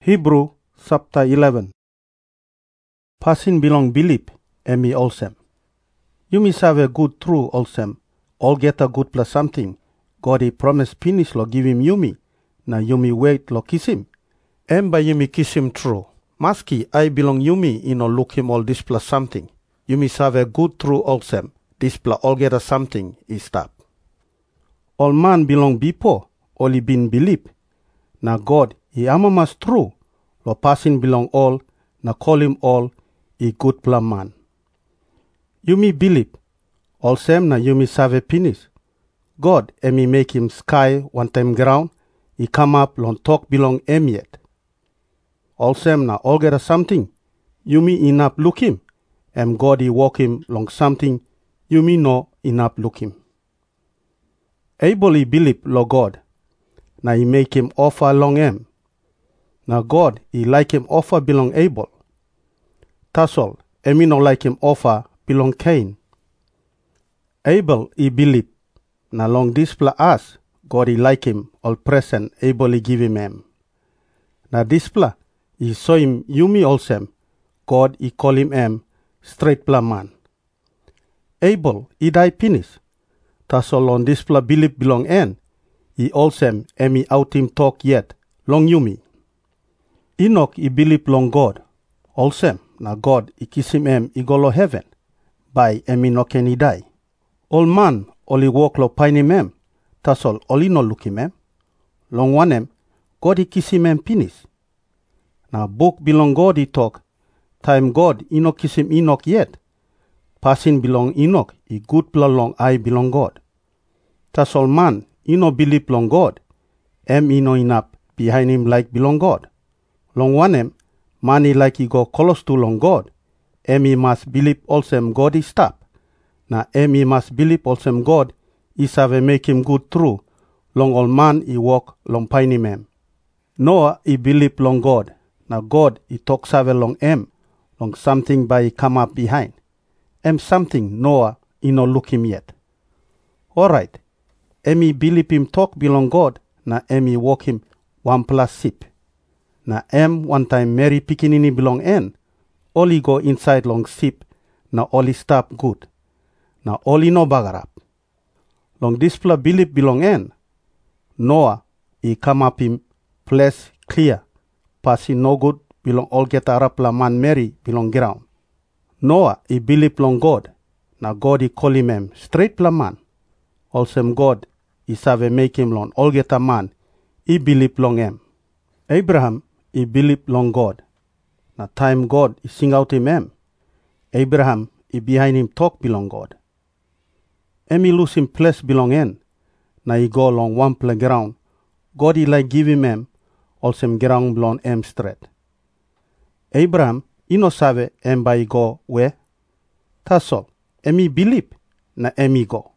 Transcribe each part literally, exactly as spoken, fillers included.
Hebrew chapter eleven. Pasin bilang bilip, emi olsem. Yumi save good true olsem. All get a good plus something. God he promise finish lo give him yumi. Na yumi wait lo kiss him. Em by yumi kiss him true. Maski I belong yumi ino look him all this plus something. Yumi save good true olsem. This plus all get a something is stop. All man belong bipo. Only been believe. Na God he amamas true. Lo pasin belong all. Na call him all. I good plan man. Yumi believe. Olsem na yumi save finish. God emi make him sky one time ground. He come up long talk belong em yet. Olsem na all get a something. Yumi enough look him. Em God he walk him long something. Yumi no enough look him. Able he believe lo God. Na he make him offer long em. Na God he like him offer belong Abel. Tasol emi no like him offer belong Cain. Abel he believe. Na long display us, God he like him all present able he give him em. Na display he saw him yumi olsem. God he call him em straight plan man. Abel he die finish. Tasol on display believe belong en. He olsem emi out him talk yet long yumi. Enoch he believe long God. Olsem na God he kiss him em he go lo heaven. By emi no can he die. All man only walk lo pine him em. Tasol only no look him em. Long one em God he kiss him em finish. Na book belong God he talk. Time God he no kiss him Enoch yet. Passing belong Enoch he good pla long I belong God. Tasol man he no believe long God. Em he no enough behind him like belong God. Long one em man he like he go close to long God. Em he must believe also God he stop. Na em he must believe also God he save make him good true. Long all man he walk long pine him em. Noah he believe long God. Na God he talk save long em. Long something by he come up behind. Em something Noah he no look him yet. Alright. Em he believe him talk belong God. Na em he walk him one plus ship. Na em one time Mary pikinini belong en. All he go inside long ship. Na all he stop good. Na all he no bagarap. Long display believe belong en. Noah he come up him place clear. Passing no good belong all get arap la man Mary belong ground. Noah he believe long God. Na God he call him em straight pla man. Also God he save make him long all get a man. He believe long em. Abraham he believe long God. Na time God he sing out him em. Abraham he behind him talk belong God. Em he lose him place belong en. Na he go along one playground. God he like give him em. Also ground belong em straight. Abraham he no save em by go where. Tasol em he believe na em he go.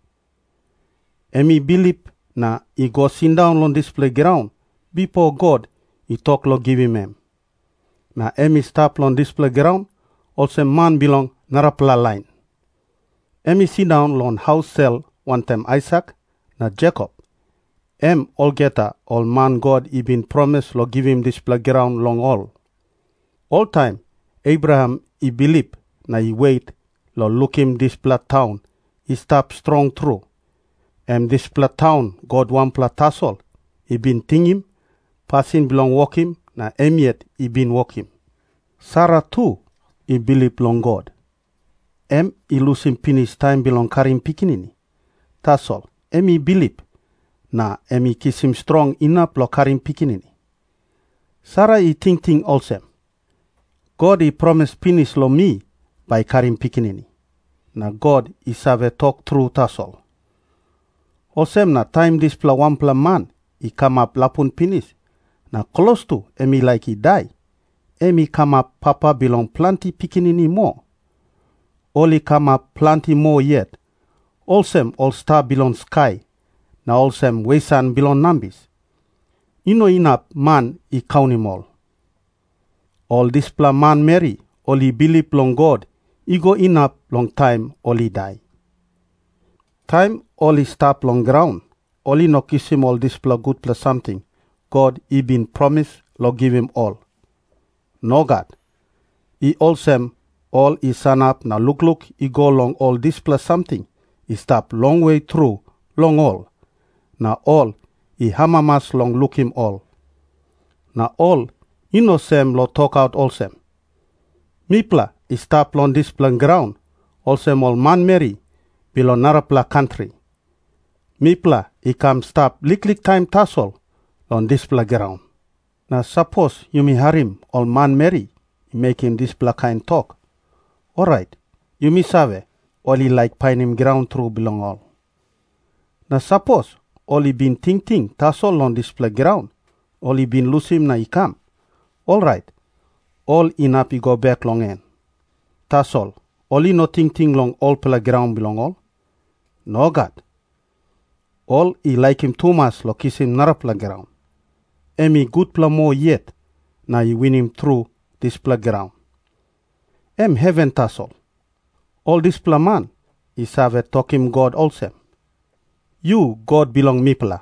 Em he believe na he go sit down on this playground. Before God he talk lo give him em. Na em he stop on this playground. Also man belong narapla line. Em he sit down on house cell one time Isaac na Jacob. Em all geta all man God he been promised lo give him this playground long all. All time Abraham he believe na he wait lo look him this plat town. He stop strong through. Em this plat town God one plat tasol. He been ting him. Passing belong walk him. Na em yet he been walk him. Sarah too he believe long God. Em he lose him finish time belong karim pikinini. Tasol em he believe. Na em he kiss him strong enough lo karim pikinini. Sarah he think think also. God he promise finish lo me by karim pikinini. Na God he save talk through tasol. Also na time this pla one pla man he come up lapun finish. Na close to em he like he die. Em he come up papa belong plenty pikinini more. All he come up plenty more yet. Also all star belong sky. Na also wesan belong nambis. Ino enough man he count him all. All this pla man Mary. All he believe long God. He go enough long time all he die. Time all he stop long ground. All he no kiss him all this pla good pla something. God he been promised lo give him all. No God. I olsem all I sun up na look look I go long all this plus something. I stop long way through, long all. Na all I hamamas long look him all. Na all I no sem lo talk out olsem. Mipla I stop long this plan ground, olsem all man Mary, below narapla country. Mipla I come stop lik lik time tassel on this playground. Now suppose you me harim all man Mary, make him this pla kind talk. Alright, you me save, all he like pine him ground through belong all. Now suppose all he been ting ting tassel on this playground, all he been lose him na he come. Alright, all in up he go back long end. Tassel, all he no ting ting long all playground belong all. No God. All I like him too much lo kiss him nara playground. Emi good pla more yet, na I win him through this playground. Em heaven tassel. All this pla man, I save talk him God also. You, God belong me pla.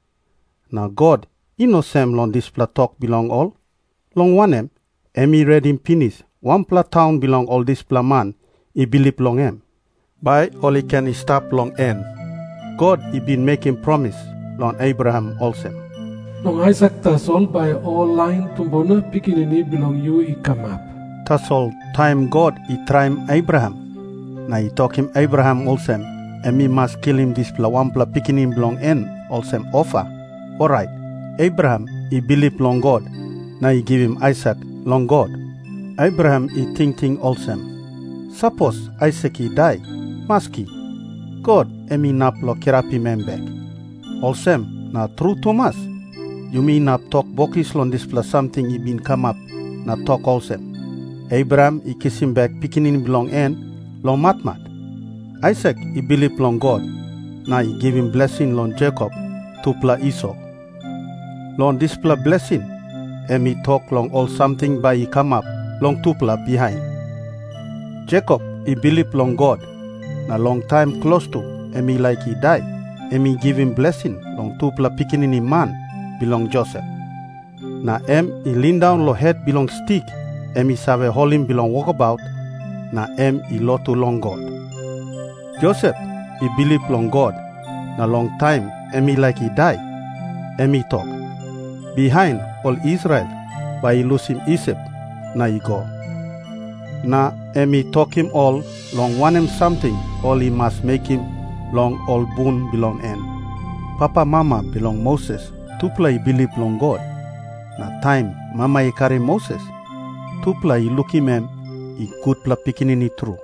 Now God, I no sem long this pla talk belong all. Long one em, emi read him finish, one pla town belong all this pla man, I believe long em. By all he can stop long end. God he been making promise long Abraham also. Long Isaac tasol by all line tumbona pikinini belong you I come up. Tasol time God he trim Abraham. Na he talk him Abraham also, and me must kill him this pla one pla pikinin belong en also offer. Alright, Abraham he believe long God. Na he give him Isaac long God. Abraham he think think also. Suppose Isaac he die, maski. God emi nap lo kerapi membek. Olsem na true Thomas. You mean nap talk bokis lon this plus something he been come up na talk olsem. Abraham he kiss him back pikinin belong en long matmat. Isaac he believe long God. Na he give him blessing lon Jacob tupla Esau. Lon this pla blessing emi talk long all something by he come up long tupla behind. Jacob he believe long God. Na long time close to, emi like he die, emi give him blessing, long tupla pikinini man, belong Joseph. Na em he lean down lo head belong stick, emi save holim belong walkabout, na em he lo to long God. Joseph, he believe long God, na long time, emi like he die, emi talk. Behind all Israel, by he lose him Egypt, na he go. Na emi talk him all, long want him something, all he must make him, long all boon belong en. Papa mama belong Moses, tupla he believe long God. Na time mama he carry Moses, tupla he look him em, he good pla pikinini true.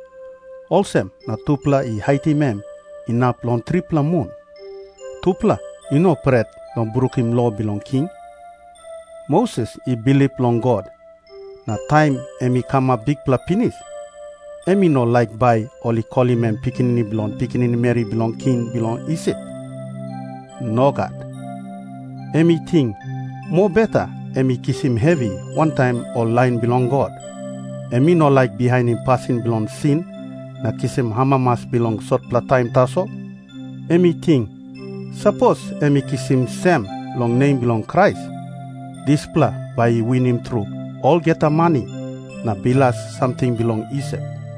Also na tupla he height him em, he nap long tripla moon. Tupla he no pret long brook him law belong king. Moses he believe long God. Na time emi come a big pla finish. Emi no like by only call him and pikinini belong, pikinini Mary belong king belong Egypt. No God. Emi think more better emi kiss him heavy one time all line belong God. Emi no like behind him passing belong sin, na kiss him hamamas belong short pla time taso. Emi think suppose emi kiss him Sam long name belong Christ. This pla by he win him through. All get a money, na bilas something belong Egypt.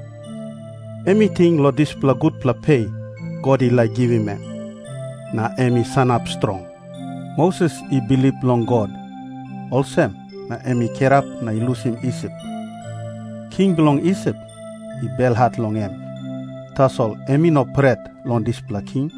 Anything lo this pla good pla pay, God he like give him em. Na emi son up strong. Moses he believe long God. Also, na emi care up na he lose him Egypt. King belong Egypt, he bell hat long em. Tasol emi no pret long this pla king.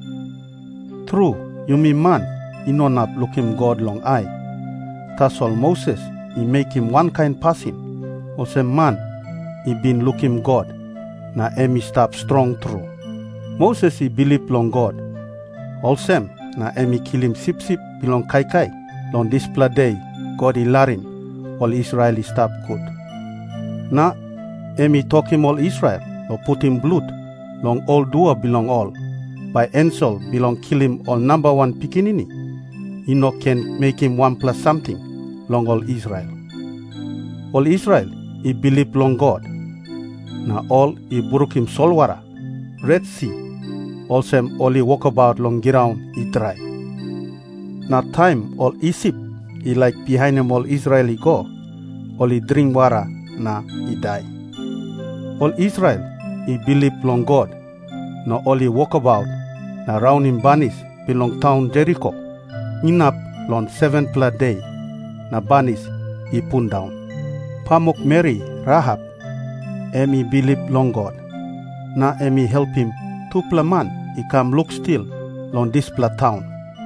True, you me man, he no nap look him God long eye. Tasol Moses, he make him one kind passing. Also man, he been look him God. Na emi stop strong true. Moses he believe long God. Also na emi kill him sip sip belong kai kai. Long this pla day, God he lar him. All Israel he stop good. Na emi talk him all Israel, or put him blood. Long all dua belong all. By Ensol belong kill him all number one pikinini. He no can make him one plus something. Long all Israel. All Israel, he believe long God. Na all he broke him solwara, Red Sea. Also all he walk about long ground he dry. Na time all Egypt, he like behind him all Israel he go. oli drink water na i die. All Israel i believe long God, na oli walkabout na round in banis belong town Jericho. Inap long seven pla day na banis i pun down. Pamok Mary Rahab emi believe long God, na emi help him two pla man i come look still long this pla town.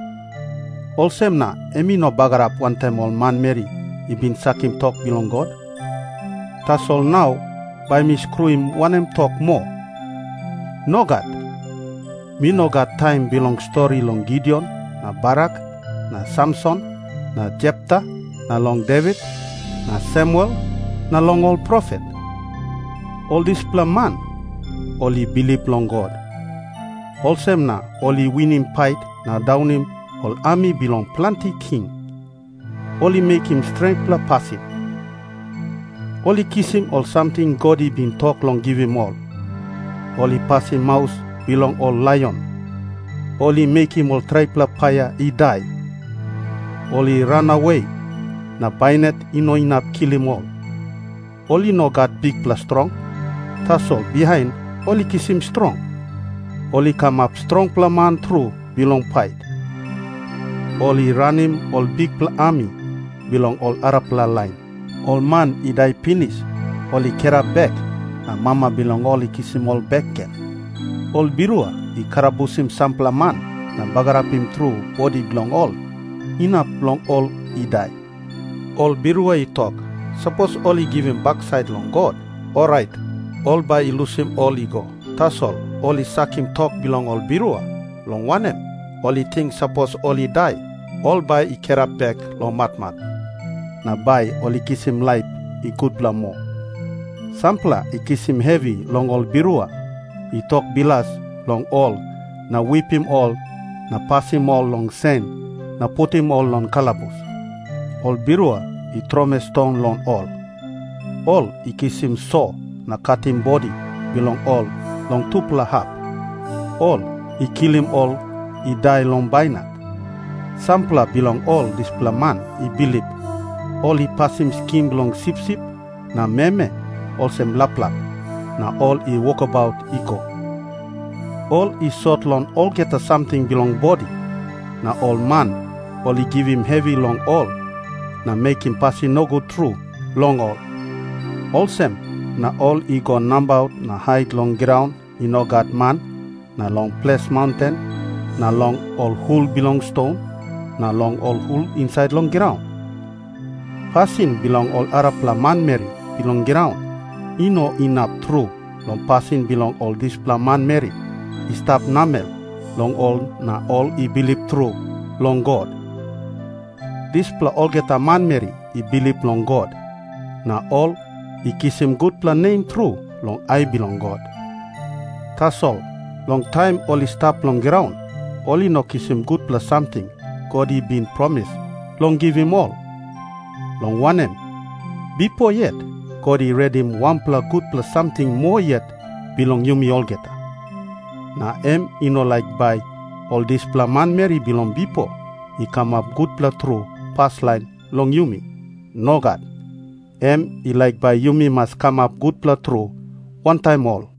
Olsem na emi no bagarap one time all man Mary i bin sak him talk belong God. Tas all now by me screw him one him talk more. No God, me no got time belong story long Gideon, na Barak, na Samson, na Jephthah, na long David, na Samuel, na long all prophet. All this pla man, only believe long God. Olsem na only win him fight na down him all army belong plenty king. Only make him strength pla pass him. Only kiss him all something God he been talk long give him all. Only pass him mouse belong all lion. Only make him all try pla paya he die. Only run away na bainet he no enough kill him all. Only no got big pla strong. Tas all behind only kiss him strong. Only come up strong pla man through belong fight. Only run him all big pla army belong all Arab pla line. All man he die finish. Only kera back na mama belong all he kiss him all back ken. All birua he karabus him sampla man na bagarap him through body belong all. Inap long all he die. All birua he talk. Suppose all he give him backside long God. Alright. All by he lose him all he go. Tas all. All he sack him talk belong all birua. Long one him. All he think suppose all he die. All by he kera back long mat mat. Na by all he kiss him life he good bla more. Sampla he kiss him heavy long all birua. He talk bilas long all. Na whip him all. Na pass him all long sand. Na put him all long calabus. All birua he throw me stone long all. All he kiss him saw. Na cut him body belong all long two pla half. All he kill him all. He die long bainat. Sampla belong all this pla man he believe. All he pass him skin belong sip sip. Na meme all sem lap lap. Na all he walk about he go. All he short long all get a something belong body. Na all man all he give him heavy long all. Na make him pass him no go through long all. All sem na all he go number out na hide long ground he no got man. Na long place mountain. Na long all hole belong stone. Na long all hole inside long ground. Passing belong all Arab pla man Mary belong ground. He no enough true. Long passing belong all this pla man Mary. He stop namel. Long all na all he believe true. Long God. This pla all get a man Mary. He believe long God. Na all he kiss him good pla name true. Long I belong God. Tas all. Long time all he stop long ground. All he no kiss him good pla something. God he been promised. Long give him all. Long one him. Before yet, God he read him one pla good plus something more yet belong you me all geta. Na em he no like by all this pla man Mary belong before. He come up good pla through pass line long you me. No God. Em he like by you me must come up good pla through one time all.